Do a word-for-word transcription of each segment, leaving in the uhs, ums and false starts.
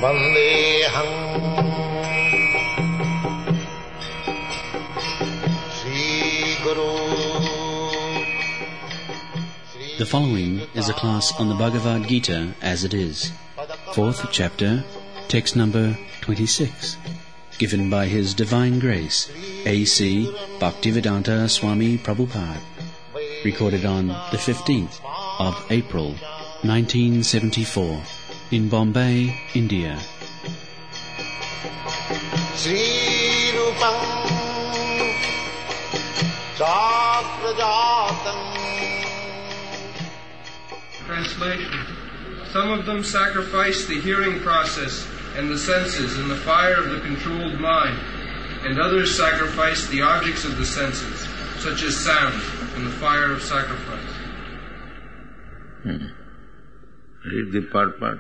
Vandeham Sri Guru. The following is a class on the Bhagavad Gita as it is, fourth chapter, text number twenty-six, given by His Divine Grace, A C Bhaktivedanta Swami Prabhupada, recorded on the fifteenth of April, nineteen seventy-four, in Bombay, India. Sri Rupam Chakrajatam. Translation. Some of them sacrifice the hearing process and the senses in the fire of the controlled mind, and others sacrifice the objects of the senses, such as sound, in the fire of sacrifice. Hmm. Read the purport.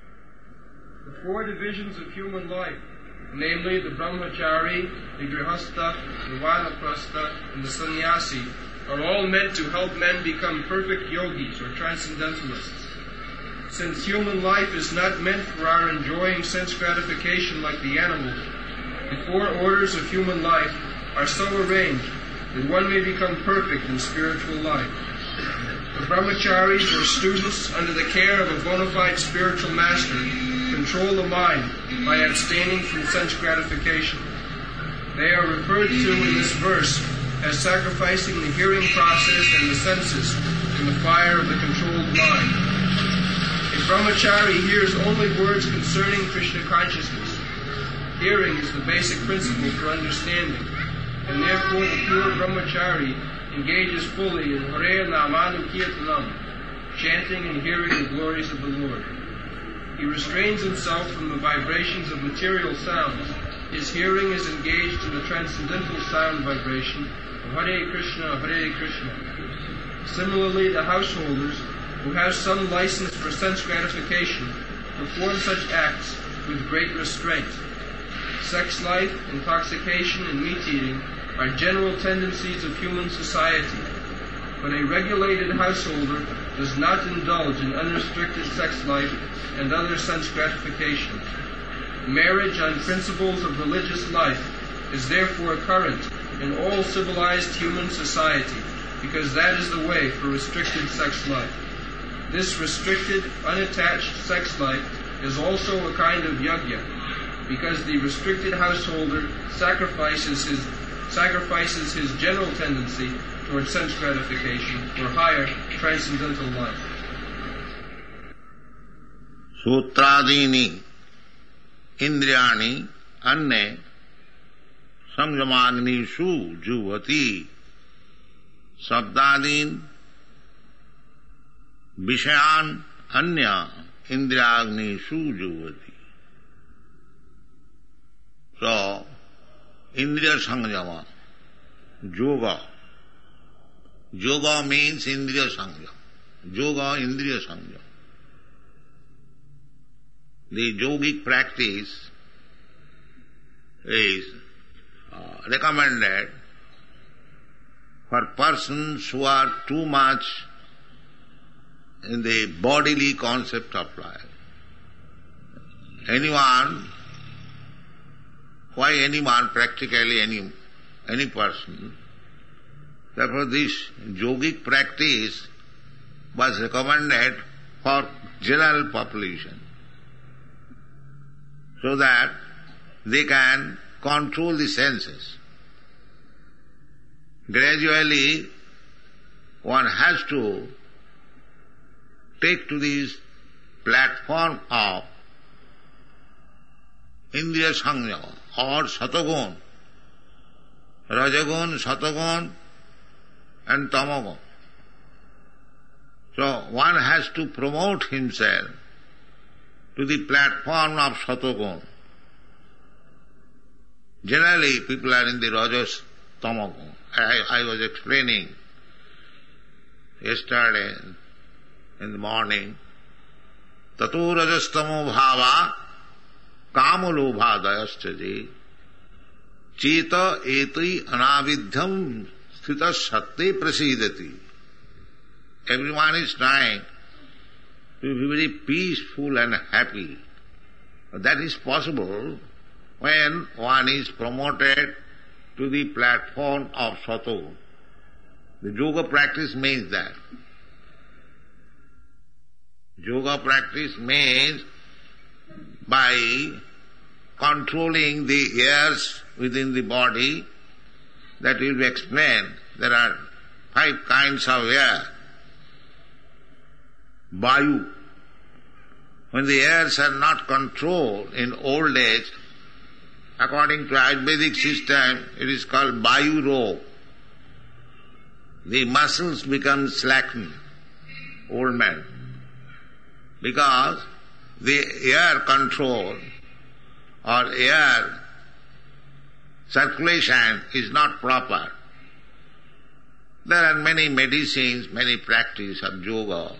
The four divisions of human life, namely the brahmachari, the grihastha, the vanaprastha, and the sannyasi, are all meant to help men become perfect yogis or transcendentalists. Since human life is not meant for our enjoying sense gratification like the animals, the four orders of human life are so arranged that one may become perfect in spiritual life. The brahmacharis, or students under the care of a bona fide spiritual master, control the mind by abstaining from sense gratification. They are referred to in this verse as sacrificing the hearing process and the senses in the fire of the controlled mind. A brahmachari hears only words concerning Krishna consciousness. Hearing is the basic principle for understanding, and therefore the pure brahmachari engages fully in Hare Namanu Kirtanam, chanting and hearing the glories of the Lord. He restrains himself from the vibrations of material sounds. His hearing is engaged in the transcendental sound vibration of Hare Krishna, Hare Krishna. Similarly, the householders, who have some license for sense gratification, perform such acts with great restraint. Sex life, intoxication, and meat-eating are general tendencies of human society, but a regulated householder does not indulge in unrestricted sex life and other sense gratification. Marriage on principles of religious life is therefore current in all civilized human society, because that is the way for restricted sex life. This restricted, unattached sex life is also a kind of yajna, because the restricted householder sacrifices his sacrifices his general tendency toward sense gratification for higher transcendental life. Sutradini indriyani anne samyamannishu juvati sabdadin vishayan anya indriyagnishu juvati. So, Indriya Sangyama, Yoga. Yoga means Indriya Sangyama. Yoga, Indriya Sangyama. The yogic practice is uh, recommended for persons who are too much in the bodily concept of life. Anyone Why anyone, practically any any person. Therefore this yogic practice was recommended for general population, so that they can control the senses. Gradually one has to take to this platform of Indriya Sangyama, or Satagun, Rajagun, Satagun, and Tamagun. So one has to promote himself to the platform of Satagun. Generally people are in the Rajas, Tamagun. I, I was explaining yesterday in the morning, Tato Rajastamo Bhava Kamalobhadayaschaji Cheta etri anavidhyam sthita satte prasidati. Everyone is trying to be very peaceful and happy. That is possible when one is promoted to the platform of sato. The yoga practice means that. Yoga practice means by controlling the airs within the body, that will be explained. There are five kinds of air. Vayu. When the airs are not controlled in old age, according to Ayurvedic system, it is called Vayu Rog. The muscles become slackened, old man, because the air control or air circulation is not proper. There are many medicines, many practice of yoga.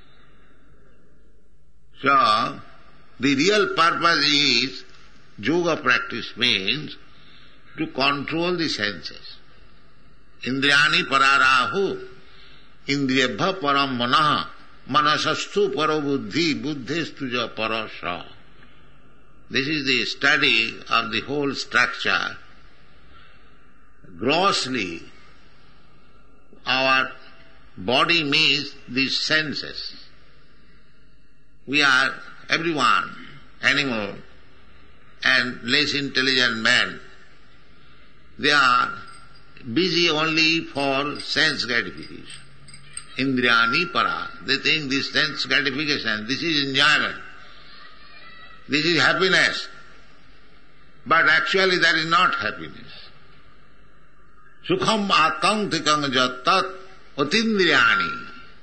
So, the real purpose is, yoga practice means to control the senses. Indriyani pararahu, indriyabha param manaha, manasastu paro buddhi, buddhistuja parasya. This is the study of the whole structure. Grossly, our body means these senses. We are, everyone, animal and less intelligent man, they are busy only for sense gratification. Indriyani para. They think this sense gratification, this is enjoyment, this is happiness. But actually that is not happiness. Sukham akantikang jattat utindriyani.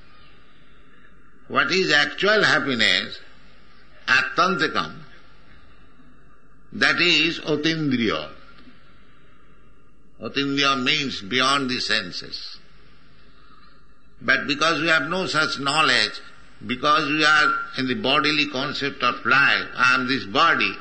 What is actual happiness? Attantikam. That is otindriya. Otindriya means beyond the senses. But because we have no such knowledge, because we are in the bodily concept of life, I am this body,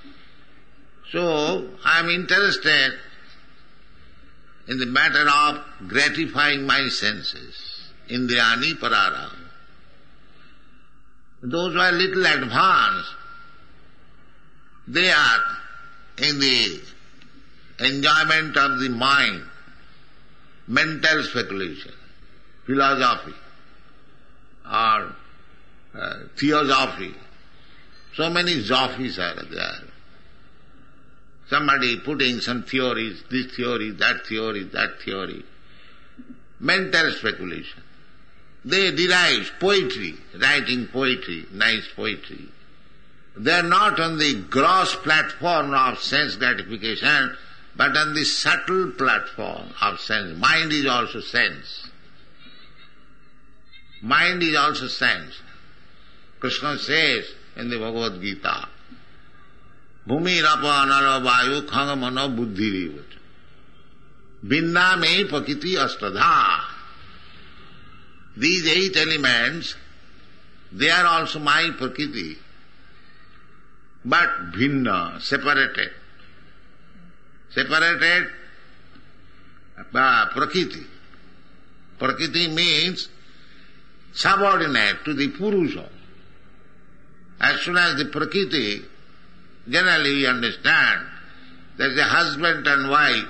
so I am interested in the matter of gratifying my senses. Indriyani parara. Those who are little advanced, they are in the enjoyment of the mind, mental speculation, philosophy, or uh, theosophy. So many zophies are there. Somebody putting some theories, this theory, that theory, that theory. Mental speculation. They derive poetry, writing poetry, nice poetry. They are not on the gross platform of sense gratification, but on the subtle platform of sense. Mind is also sense. Mind is also sense. Krishna says in the Bhagavad Gita, Bhumi rapa anara vayu khanga mana buddhi rivat. Binna me pakiti astadha. These eight elements, they are also my prakriti, but bhinna, separated. Separated uh, prakriti. Prakriti means subordinate to the Purusha. As soon as the prakriti, generally we understand, there is a husband and wife.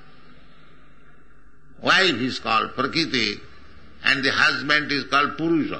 Wife is called prakriti, and the husband is called Purusha.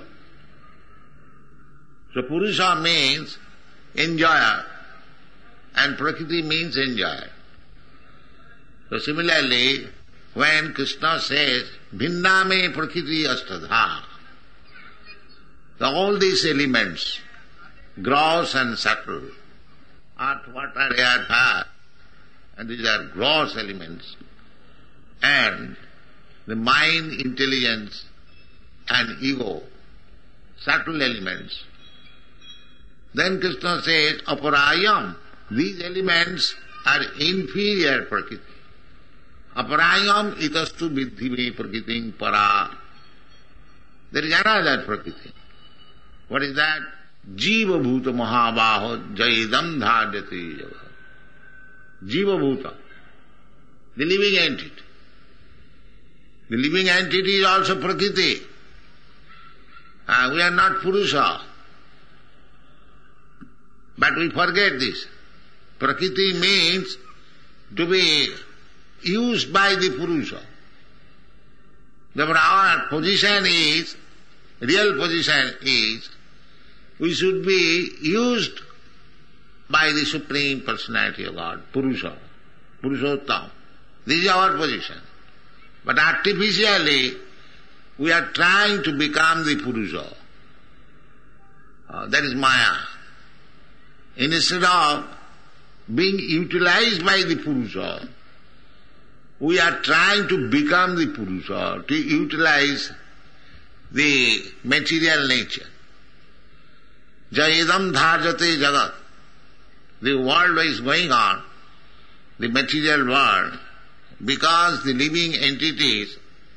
So Purusha means enjoyer, and Prakriti means enjoyer. So similarly, when Krishna says, Bhinna me Prakriti astadha, so all these elements, gross and subtle, earth, water, air, fire, and these are gross elements, and the mind, intelligence, and ego, subtle elements. Then Krishna says, aparayam, these elements are inferior prakriti. Aparayam itastu vidhive prakritim para. There is another prakriti. What is that? Jiva bhuta mahabaho jaidam dhadhyate java. Jiva bhuta, the living entity. The living entity is also prakriti. Uh, we are not Purusha. But we forget this. Prakriti means to be used by the Purusha. Therefore our position is, real position is, we should be used by the Supreme Personality of God, Purusha, Purushottam. This is our position. But artificially, we are trying to become the Purusha. Uh, that is Maya. Instead of being utilized by the Purusha, we are trying to become the Purusha, to utilize the material nature. Jayedam dharjate jagat. The world is going on, the material world, because the living entities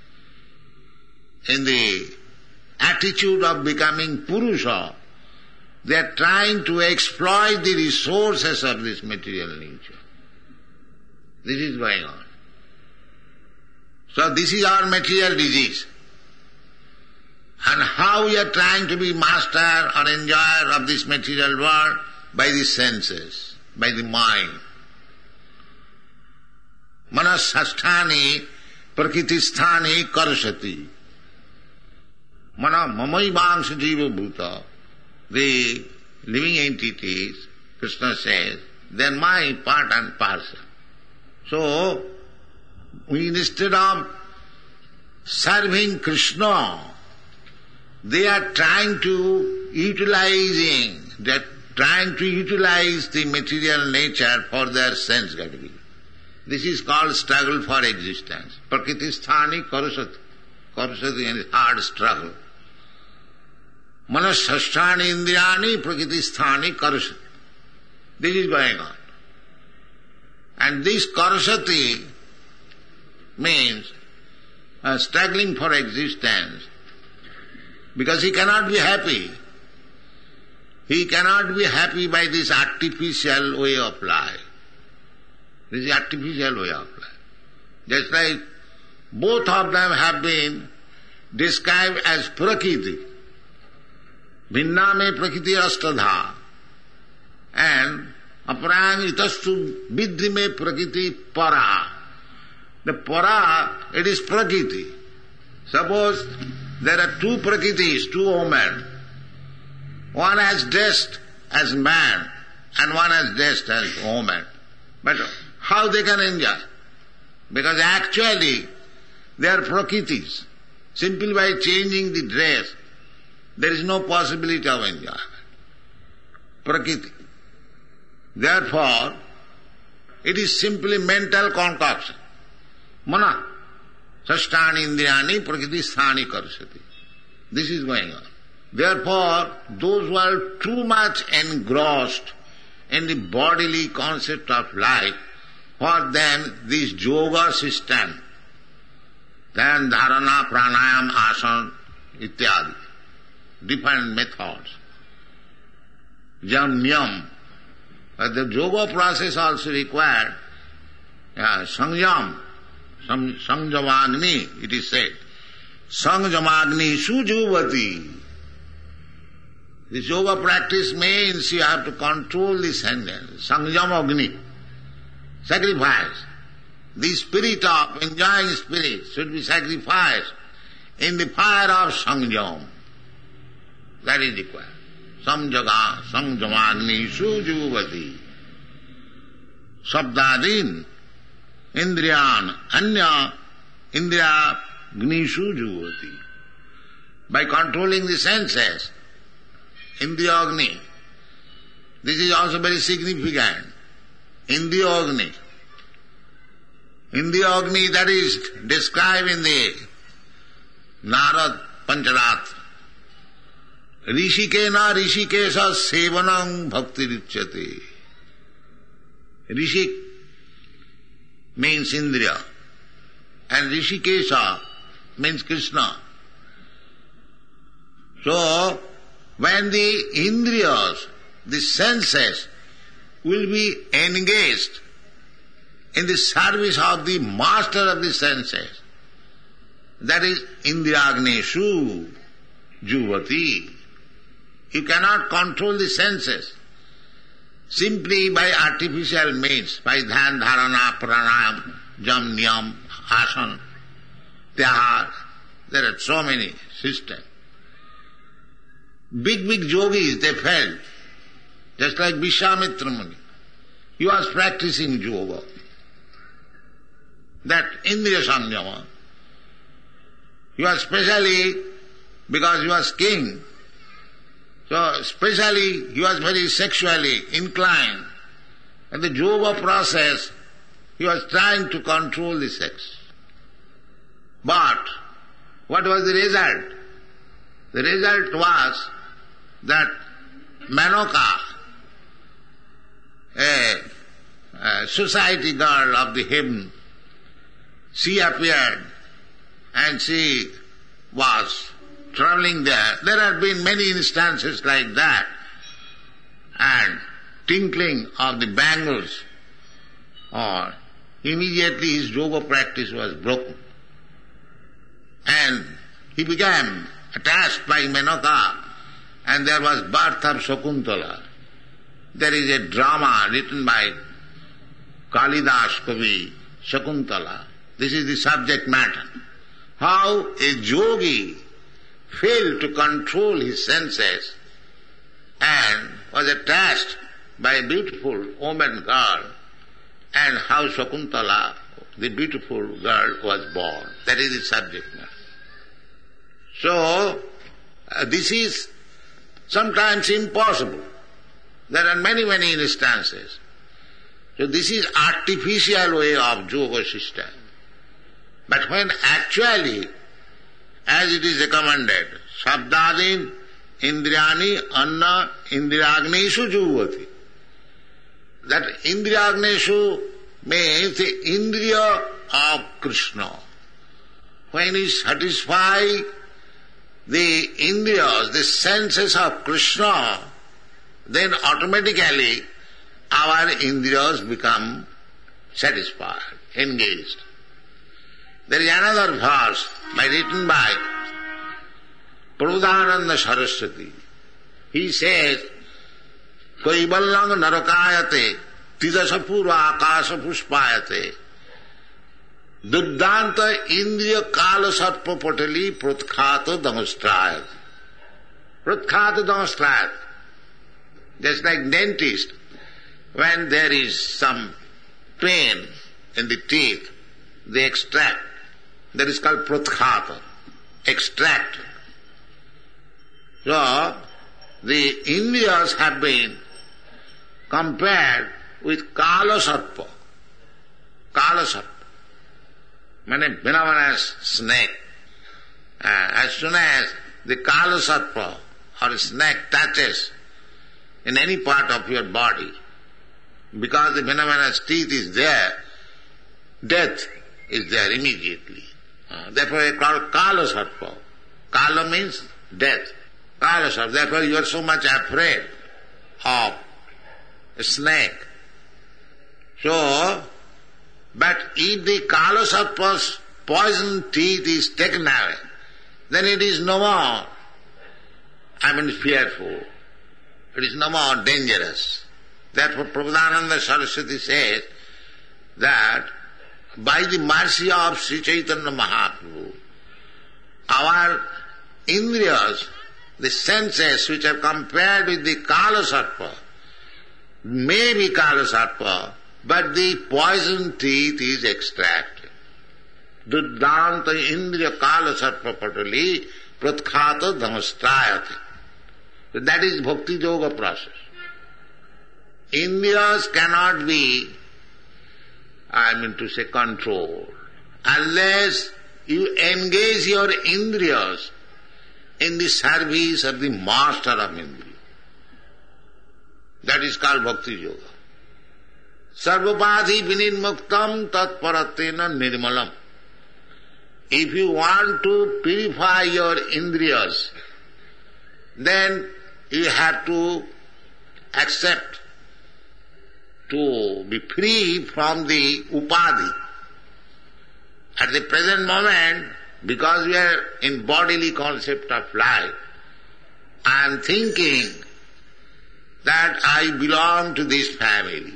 in the attitude of becoming Purusha, they are trying to exploit the resources of this material nature. This is going on. So this is our material disease. And how we are trying to be master or enjoyer of this material world? By the senses, by the mind. Manasasthani prakritisthani karshati. Mana mamaivangsha jiva bhuta. The living entities, Krishna says, they are my part and parcel. So, we, instead of serving Krishna, they are trying to utilizing, they are trying to utilize the material nature for their sense gratification. This is called struggle for existence. Prakritisthani karusati. Karusati is hard struggle. Manasasthani indriyani prakritisthani karusati. This is going on. And this karusati means uh, struggling for existence, because he cannot be happy. He cannot be happy by this artificial way of life. This is artificial way of life. Just like both of them have been described as Prakriti. Bhinna me Prakriti astadha. And aparang itastu vidhi me Prakriti para. The para, it is Prakriti. Suppose there are two Prakritis, two women. One has dressed as man and one has dressed as woman. But how they can enjoy? Because actually they are Prakritis. Simply by changing the dress, there is no possibility of enjoyment. Prakriti. Therefore, it is simply mental concoction. Mana. Sasthani indriyani prakriti sthani karusati. This is going on. Therefore, those who are too much engrossed in the bodily concept of life, for them this yoga system, then dharana, pranayam, asana, ityadi, different methods, jamyam. But the yoga process also required uh, sangyam, sam, samjamagni, it is said. Sangjamagni sujuvati. This yoga practice means you have to control the senses. Sangjamagni, sacrifice. The spirit of enjoying spirit should be sacrificed in the fire of sanjam. That is required. Samjaga, sangjamagni sujuvati. Sabdadin, indriyan, anya, indriya gni sujuvati. By controlling the senses, Indriyagni. This is also very significant. Indriyagni. Indriyagni, that is described in the Narad Pancharatra. Rishikena Rishikesha Sevanam Bhakti Richyate. Rishik means Indriya and Rishikesha means Krishna. So, when the Indriyas, the senses, will be engaged in the service of the master of the senses, that is Indriyagneshu Juvati. You cannot control the senses. simply by artificial means, by dhyan, dharana, pranayam, jam, niyam, asana, tyahar. There are so many systems. Big, big yogis, they felt, just like Vishwamitra Muni. He was practicing yoga. That Indriya Samyama. He was specially, because he was king, so specially he was very sexually inclined. In the yoga process, he was trying to control the sex. But what was the result? The result was that Menoka, a, a society girl of the heaven, she appeared and she was traveling there. There have been many instances like that. And tinkling of the bangles, or immediately his yoga practice was broken. And he became attached by Menoka, and there was birth of Shakuntala. There is a drama written by Kalidas Kavi, Shakuntala. This is the subject matter. How a yogi failed to control his senses and was attached by a beautiful woman girl, and how Shakuntala, the beautiful girl, was born. That is the subject matter. So, uh, this is sometimes impossible. There are many, many instances. So this is artificial way of yoga system. But when actually, as it is recommended, Sabdadin Indriyani Anna Indriyagneshu Juvati. That Indriyagneshu means the Indriya of Krishna. When he satisfies the Indriyas, the senses of Krishna, then automatically our Indriyas become satisfied, engaged. There is another verse by written by Prabodhananda Saraswati. He says, Kaivallang narakayate tidasapura akasa puspayate duddanta indriya kala sarpa patali pratkata damastrayat. Pratkata damastrayat. Just like dentist, when there is some pain in the teeth, they extract. That is called pratkata, extract. So, the Indriyas have been compared with Kala Sarpa. Kala Sarpa. Meaning venomous snake. Uh, as soon as the Kala Sarpa or a snake touches in any part of your body, because the venomous teeth is there, death is there immediately. Uh, therefore they call Kala Sarpa. Kala means death. Kala Sarpa. Therefore you are so much afraid of a snake. So, but if the Kala Sarpa's poison teeth is taken away, then it is no more, I mean, fearful. It is no more dangerous. Therefore Prabodhananda Saraswati says that by the mercy of Sri Chaitanya Mahaprabhu, our Indriyas, the senses which are compared with the Kala Sarpa, may be Kala Sarpa, but the poison teeth is extracted. Duddanta Indriya Kala Sarpa Patali Pratkata Dhamastrayati. So that is Bhakti Yoga process. Indriyas cannot be, I mean to say, controlled unless you engage your Indriyas in the service of the master of Indriya. That is called Bhakti Yoga. Sarvapadhi vinirmuktam tat paratena nirmalam. If you want to purify your Indriyas, then you have to accept to be free from the upadhi. At the present moment, because we are in bodily concept of life, I am thinking that I belong to this family.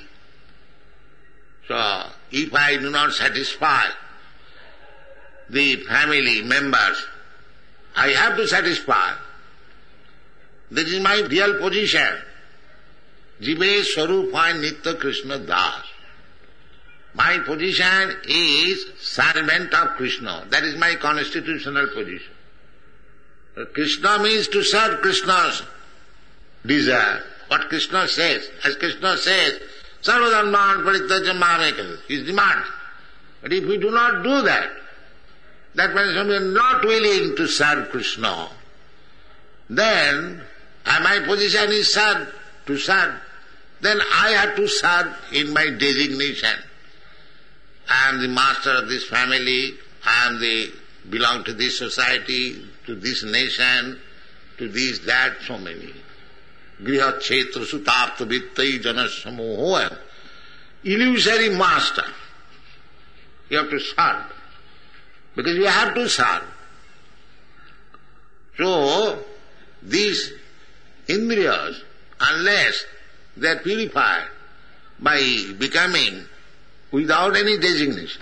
So, if I do not satisfy the family members, I have to satisfy. This is my real position. Jive Swarupa Nitya Krishna Das. My position is servant of Krishna. That is my constitutional position. Krishna means to serve Krishna's desire. What Krishna says, as Krishna says, Sarvadharman Parityaja Mamekam, his demand. But if we do not do that, that means we are not willing to serve Krishna, then and my position is serve, to serve, then I have to serve in my designation. I am the master of this family, I am the belong to this society, to this nation, to this, that, so many. Griha Kshetra Sutapta Vittai Janasamoho. Illusory master. You have to serve. Because you have to serve. So, these indriyas, unless they are purified by becoming without any designation,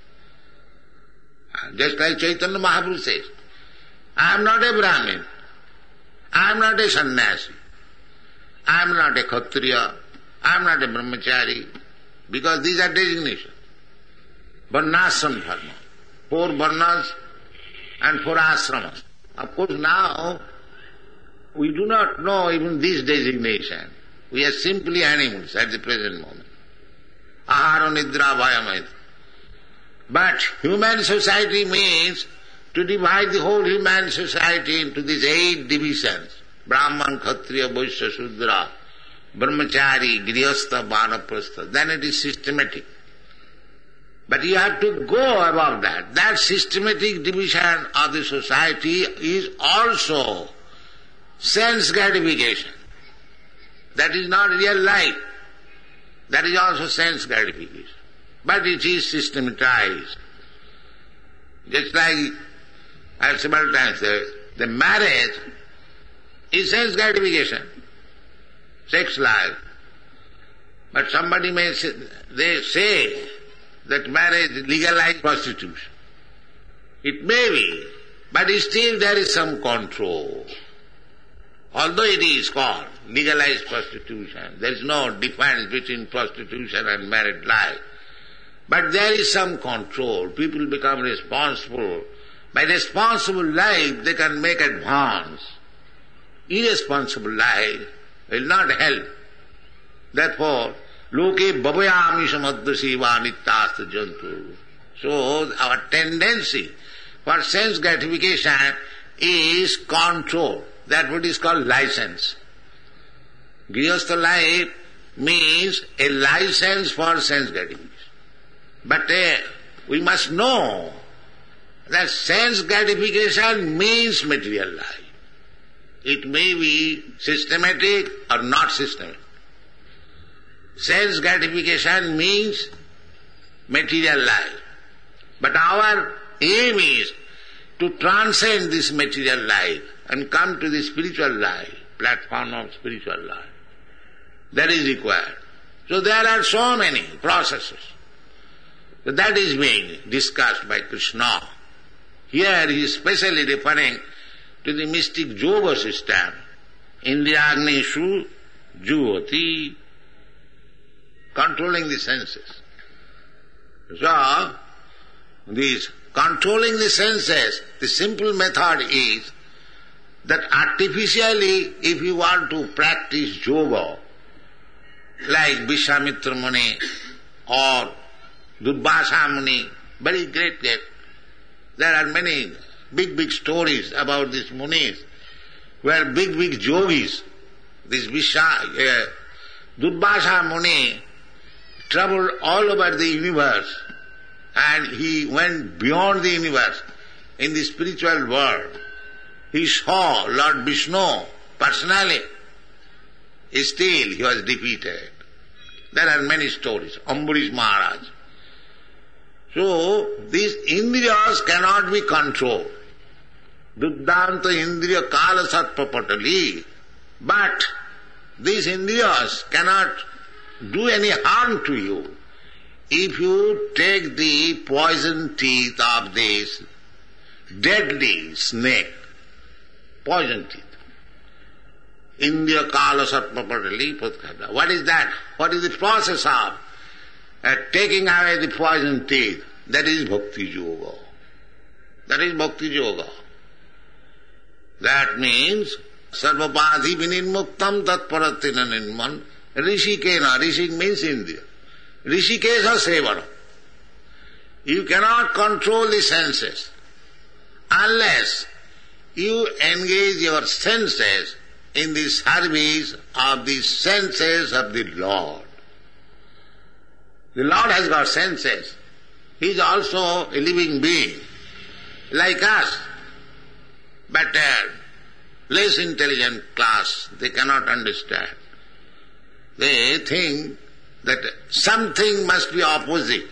just like Chaitanya Mahaprabhu says, I am not a Brahmin, I am not a sannyasi, I am not a Kshatriya, I am not a Brahmachari, because these are designations. Varnashram dharma, four varnas and four ashramas. Of course now, we do not know even this designation. We are simply animals at the present moment. Ahara nidra vayamaita. But human society means to divide the whole human society into these eight divisions. Brahman, Kshatriya, Vaishya, Shudra, Brahmachari, Grihastha, Vanaprastha. Then it is systematic. But you have to go above that. That systematic division of the society is also sense gratification. That is not real life. That is also sense gratification. But it is systematized. Just like I have several times said, the marriage is sense gratification, sex life. But somebody may say, they say that marriage legalized prostitution. It may be, but still there is some control. Although it is called legalized prostitution, there is no difference between prostitution and married life. But there is some control. People become responsible. By responsible life, they can make advance. Irresponsible life will not help. Therefore, loke bhavayami samadhasiva nityasta jantu. So, our tendency for sense gratification is control. That what is called license. Grihastha life means a license for sense gratification. But uh, we must know that sense gratification means material life. It may be systematic or not systematic. Sense gratification means material life. But our aim is to transcend this material life and come to the spiritual life, platform of spiritual life. That is required. So there are so many processes. So that is being discussed by Krishna. Here he is specially referring to the mystic yoga system, Indriyagneshu Jyoti, controlling the senses. So, this controlling the senses, the simple method is that artificially, if you want to practice yoga, like Vishwamitra Muni or Durvasa Muni, very great, great. There are many big, big stories about these munis, where big, big yogis, this Vishwa, uh, Durvasa Muni traveled all over the universe and he went beyond the universe in the spiritual world. He saw Lord Vishnu personally. Still he was defeated. There are many stories. Ambarish Maharaj. So, these indriyas cannot be controlled. Duddhanta indriya kala satpapatali. But these Indriyas cannot do any harm to you if you take the poison teeth of this deadly snake. Poison teeth. Indriya kala sarpa patali patkada. What is that? What is the process of uh, taking away the poison teeth? That is bhakti yoga. That is bhakti yoga. That means sarvapadhi vinirmuktam tatparatina nirman rishikena. Rishik means Indriya. Rishikesa sevana. You cannot control the senses unless you engage your senses in the service of the senses of the Lord. The Lord has got senses. He is also a living being, like us. But uh, less intelligent class, they cannot understand. They think that something must be opposite.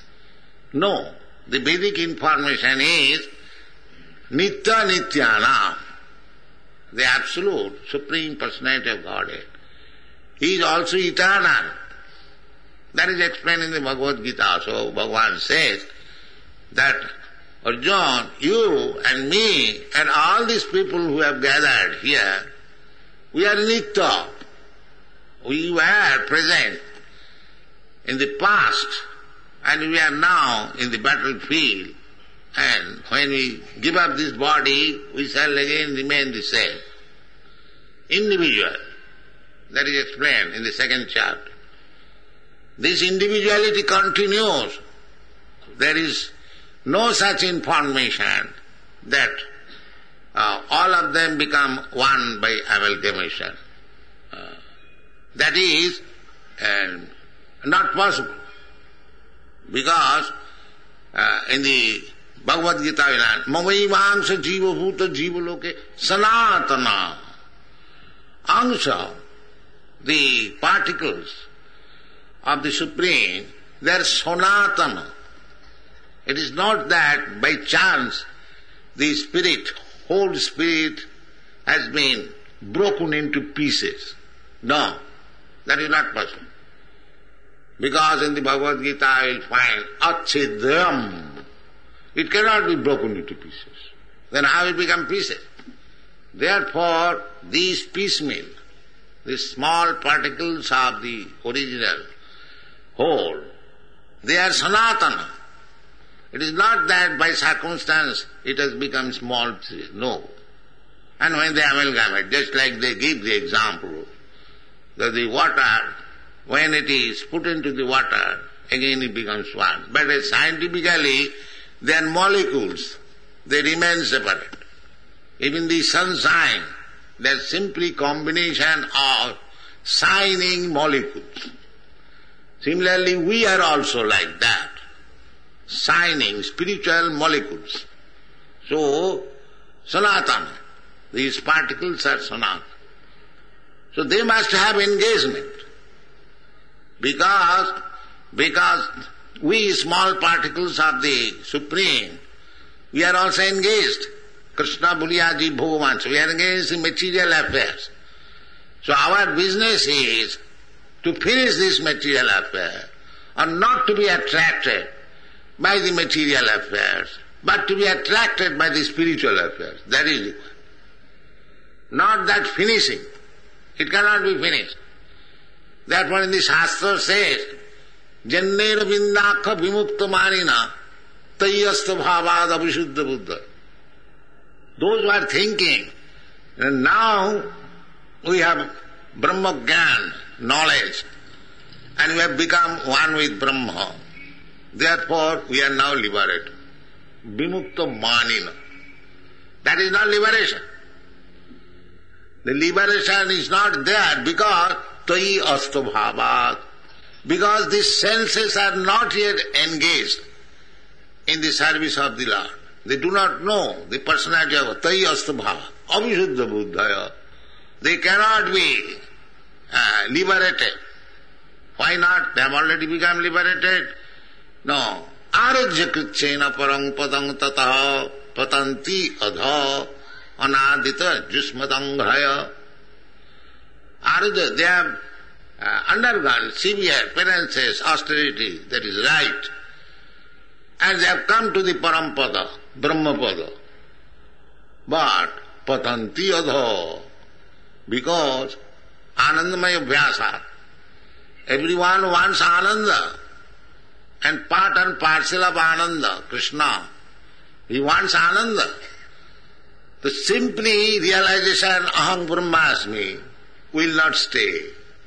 No, the Vedic information is Nitya Nityanam, the Absolute Supreme Personality of Godhead. He is also eternal. That is explained in the Bhagavad Gita. So Bhagavan says that, Arjuna, you and me and all these people who have gathered here, we are Nitya. We were present in the past and we are now in the battlefield. And when we give up this body, we shall again remain the same. Individual. That is explained in the second chapter. This individuality continues. There is no such information that uh, all of them become one by amalgamation. Uh, that is uh, not possible. Because uh, in the Bhagavad Gita, Mamaivangsha jiva bhuta jiva loke sanatana. Ansha, the particles of the Supreme, they are sanatana. It is not that by chance the spirit, whole spirit has been broken into pieces. No, that is not possible. Because in the Bhagavad Gita you will find achidram. It cannot be broken into pieces. Then how it become pieces? Therefore, these piecemeal, these small particles of the original whole, they are sanatana. It is not that by circumstance it has become small pieces. No. And when they amalgamate, just like they give the example, that the water, when it is put into the water, again it becomes one. But scientifically, they are molecules. They remain separate. Even the sunshine, they are simply combination of shining molecules. Similarly, we are also like that. Shining spiritual molecules. So, sanatana. These particles are sanatana. So they must have engagement. Because, because we small particles of the Supreme, we are also engaged. Krishna Buliyaji Bhagavan. So we are engaged in material affairs. So our business is to finish this material affair and not to be attracted by the material affairs, but to be attracted by the spiritual affairs. That is it. Not that finishing. It cannot be finished. Therefore in the Shastra says, Jannera vindakha vimukta manina tayyasta bhavad abhishuddha buddha. Those who are thinking, and now we have Brahma Gyan, knowledge, and we have become one with Brahma. Therefore we are now liberated. Vimukta manina. That is not liberation. The liberation is not there because tayi asta bhavat. Because the senses are not yet engaged in the service of the Lord. They do not know the personality of tayi asta bhava, abhishuddha buddhaya. They cannot be uh, liberated. Why not? They have already become liberated. No. Arajya krichena parang padang tataha patanti adha anadita jusmadanghaya. Arudha, they have uh, undergone severe penances, austerity, that is right. And they have come to the Parampada, Brahmapada. But patanti adho, because Anandamaya Vyasa, everyone wants Ananda, and part and parcel of Ananda, Krishna. He wants Ananda. The simply realization, Aham Brahmasmi, will not stay.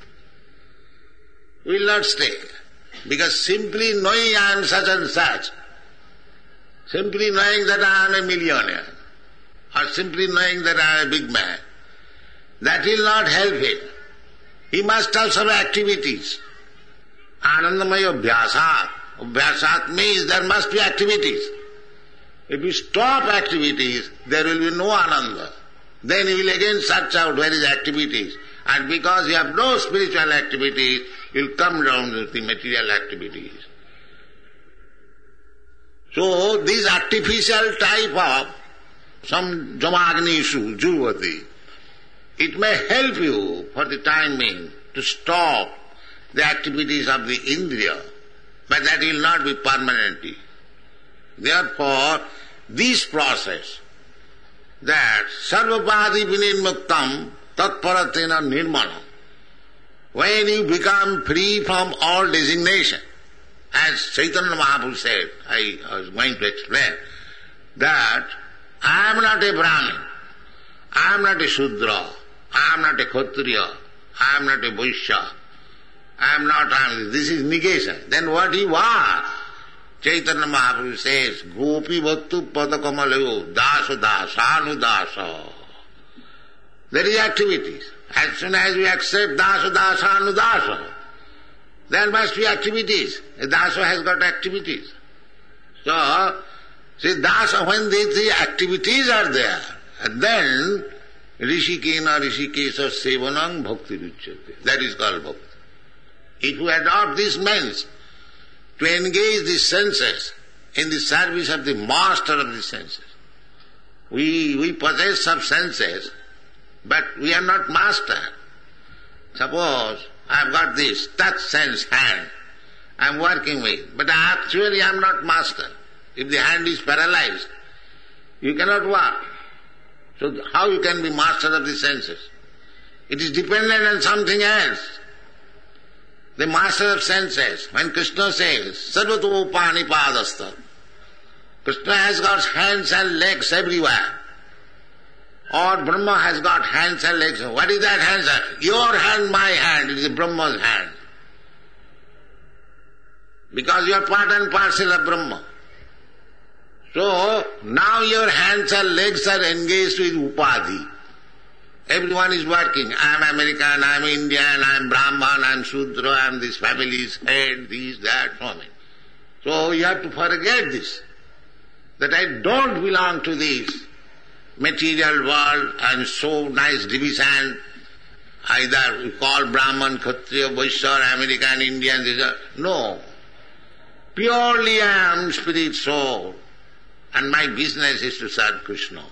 Will not stay. Because simply knowing I am such and such, simply knowing that I am a millionaire, or simply knowing that I am a big man, that will not help him. He must have some activities. Anandamaya Abhyasat. Abhyasat means there must be activities. If you stop activities, there will be no Ananda. Then you will again search out where is activities. And because you have no spiritual activities, you will come down to the material activities. So this artificial type of some Jamagnishu, Juvati, it may help you for the time being to stop the activities of the Indriya, but that will not be permanently. Therefore, this process, that sarvapadi vinirmuktam tatparatena nirmanam, when you become free from all designation, as Chaitanya Mahaprabhu said, I, I was going to explain, that I am not a Brahmin, I am not a Shudra, I am not a Kshatriya, I am not a Vaishya, I am not, I am, this is negation. Then what you are? Chaitanya Mahaprabhu says, Gopi Bhattu Padakamalayo, Dasa Dasa Anu Dasa. There is activities. As soon as we accept Dasa Dasa Anu Dasa, there must be activities. A Dasa has got activities. So, see, Dasa, when these three activities are there, and then Rishikena Rishikesa Sevanang Bhakti Ruchyate. That is called Bhakti. If you adopt this means to engage the senses in the service of the master of the senses, we, we possess some senses, but we are not master. Suppose I have got this touch sense hand, I am working with, but actually I am not master. If the hand is paralyzed, you cannot work. So how you can be master of the senses? It is dependent on something else. The master of senses, when Krishna says, Sarvato Panipadastha, Krishna has got hands and legs everywhere. Or Brahma has got hands and legs. What is that hands? Your hand, my hand, it is Brahma's hand. Because you are part and parcel of Brahma. So, now your hands and legs are engaged with Upadhi. Everyone is working. I am American, I am Indian, I am Brahman, I am Shudra, I am this family's head, this, that, so on. So you have to forget this, that I don't belong to this material world and so nice division, either we call Brahman, Kshatriya, Vaishya, American, Indian, these are, no. Purely I am spirit soul, and my business is to serve Krishna.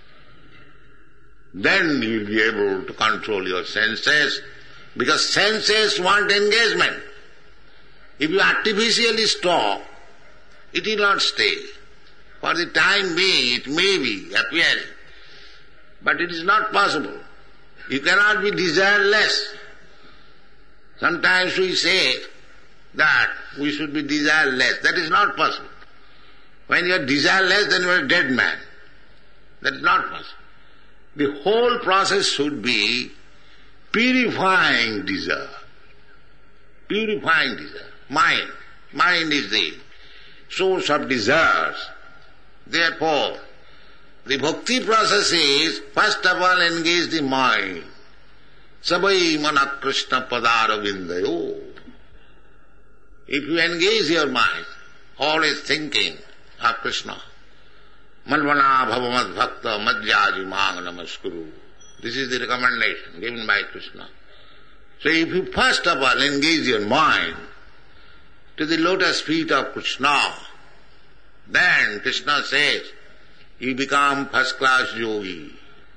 Then you will be able to control your senses, because senses want engagement. If you artificially stop, it will not stay. For the time being, it may be appearing, but it is not possible. You cannot be desireless. Sometimes we say that we should be desireless. That is not possible. When you are desireless, then you are a dead man. That is not possible. The whole process should be purifying desire. Purifying desire. Mind. Mind is the source of desires. Therefore, the bhakti process is, first of all, engage the mind. Sabai mana Krishna padara vindayo. If you engage your mind, always thinking of Krishna, Malvana bhavamad bhakta madhyaji mang namaskuru. This is the recommendation given by Krishna. So if you first of all engage your mind to the lotus feet of Krishna, then Krishna says, you become first class yogi.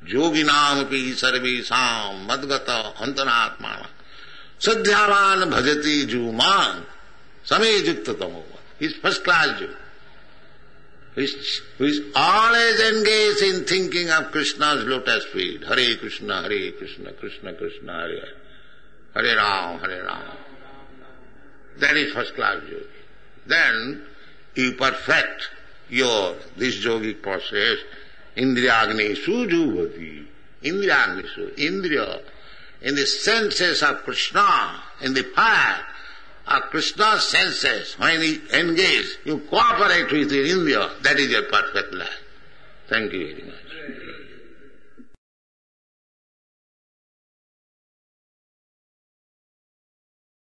Yoginam pi sarvesam madgata antanatmana sadhyavan bhajati juman same yukta tamo. He's first class Jew. He's, who is always engaged in thinking of Krishna's lotus feet. Hare Krishna, Hare Krishna, Krishna Krishna, Hare Hare, Hare Ram, Hare Ram. That is first class yogi. Then you perfect your, this yogic process, Indriyagni Sujuvati, Indriyagni Su, Indriya, in the senses of Krishna, in the fire of Krishna's senses, when he engage, you cooperate with your Indriya, that is your perfect life. Thank you very much.